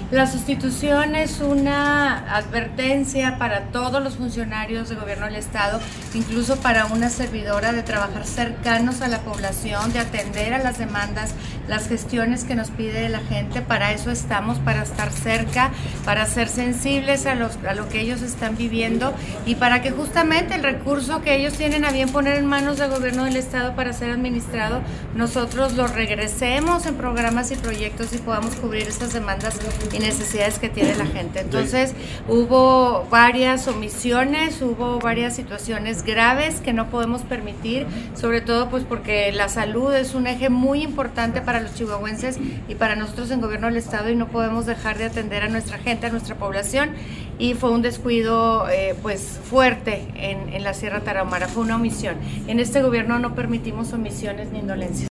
La sustitución es una advertencia para todos los funcionarios de gobierno del Estado, incluso para una servidora, de trabajar cercanos a la población, de atender a las demandas, las gestiones que nos pide la gente. Para eso estamos, para estar cerca, para ser sensibles a lo que ellos están viviendo y para que justamente el recurso que ellos tienen a bien poner en manos del gobierno del Estado para ser administrado, nosotros lo regresemos en programas y proyectos y podamos cubrir estas demandas y necesidades que tiene la gente. Entonces hubo varias omisiones, hubo varias situaciones graves que no podemos permitir, sobre todo pues porque la salud es un eje muy importante para los chihuahuenses y para nosotros en gobierno del Estado, y no podemos dejar de atender a nuestra gente, a nuestra población, y fue un descuido pues fuerte en la Sierra Tarahumara, fue una omisión. En este gobierno no permitimos omisiones ni indolencias.